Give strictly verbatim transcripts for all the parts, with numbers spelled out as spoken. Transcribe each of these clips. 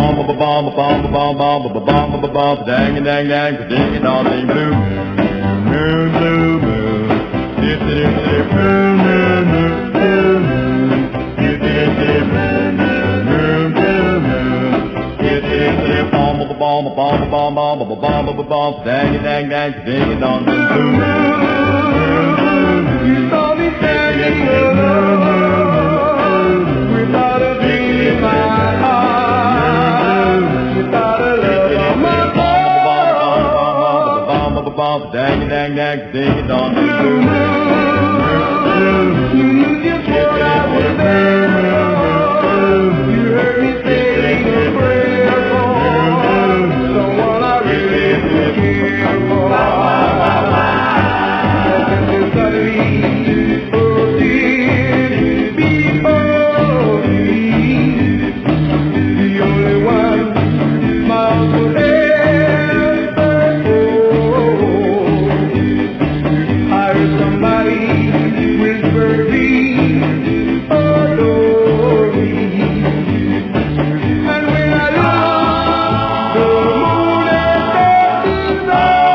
bomb, ba bomb, ba bomb, ba bomb, bomb, ba bomb, ba bomb, dang and dang dang, ding and all ding blue moon, blue moon, dip dip dip moon, moon, moon, blue moon, dip dip dip moon, moon, blue moon, dip dip dip bomb, ba bomb, ba bomb, ba bomb, bomb, ba bomb, ba bomb, dang and dang dang, ding and all ding blue moon, you saw me standing alone without a dream in my heart, without a love on my heart. Dang dang dang, ding it on the blue moon. You knew just what I was there for. You heard me saying a prayer for someone I really did care for. And you suddenly proceeded before me, the only one my would ever hold. I heard somebody whisper, please adore me. And when I looked, the moon and stars is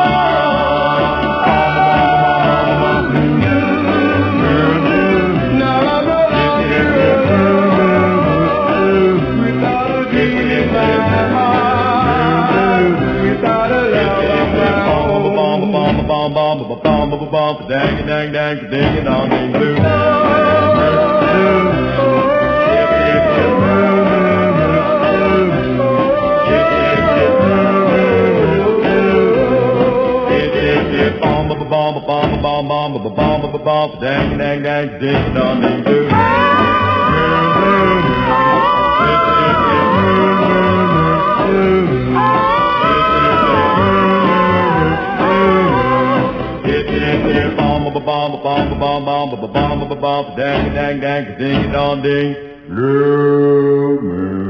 on. Now I'm no longer alone, without a dream in my heart, without a love of my own. Bomb, bomb, bomb, bomb, bomb, bomb, bomb, dang, dang, dang, ding it on ding blue. Bomb, bomb, bomb, bomb, bomb, bomb, bomb, bomb, dang, dang, dang, ding it on ding blue. Bomb, bomb, bomb, bomb, bomb, bomb, bomb, dang, dang, dang, ding, dong, ding, blue moon.